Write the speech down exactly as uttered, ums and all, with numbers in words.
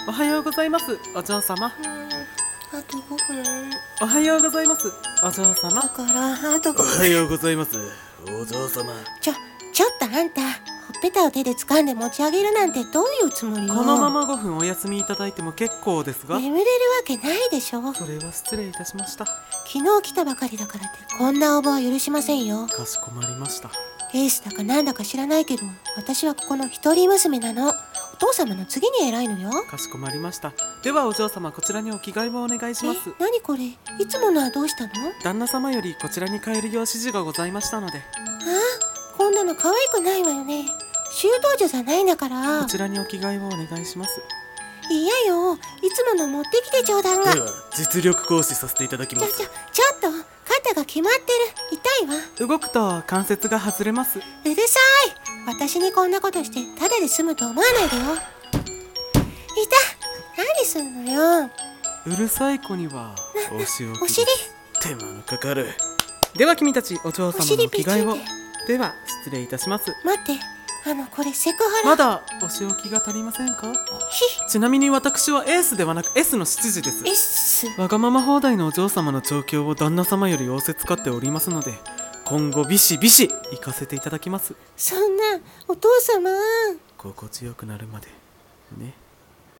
おはようございます、お嬢様。 あとごふん。 おはようございます、お嬢様。 だからあとごふん。 おはようございます、お嬢様。 ちょ、ちょっとあんた、ほっぺたを手で掴んで持ち上げるなんてどういうつもりよ。 このままごふんお休みいただいても結構ですが。 眠れるわけないでしょ。 それは失礼いたしました。 昨日来たばかりだからってこんな応募は許しませんよ。 かしこまりました。 エースだかなんだか知らないけど、私はここの一人娘なの。お父様の次に偉いのよ。 かしこまりました。ではお嬢様、こちらにお着替えをお願いします。 え、何これ、いつものはどうしたの？ 旦那様よりこちらに帰るよう指示がございましたので。 ああ、こんなの可愛くないわよね。修道女じゃないんだから。 こちらにお着替えをお願いします。 嫌よ、いつもの持ってきて冗談が。 では実力行使させていただきます。 ちょちょちょっと、肩が決まってる。痛いわ。 動くと関節が外れます。 うるさい。私にこんなことしてただで済むと思わないでよ。いた。何すんのよ。 うるさい子にはお仕置き。 お尻。 手間のかかる。 では君たち、お嬢様のお尻着替えをピチンっ。 では失礼いたします。 待って、あのこれセクハラ。 まだお仕置きが足りませんか？ ひちなみに私はエースではなく エス の執事です。 エス。 わがまま放題のお嬢様の状況を旦那様より仰せつかっておりますので、今後ビシビシ行かせていただきます。 そんな、お父様。 心地よくなるまでね。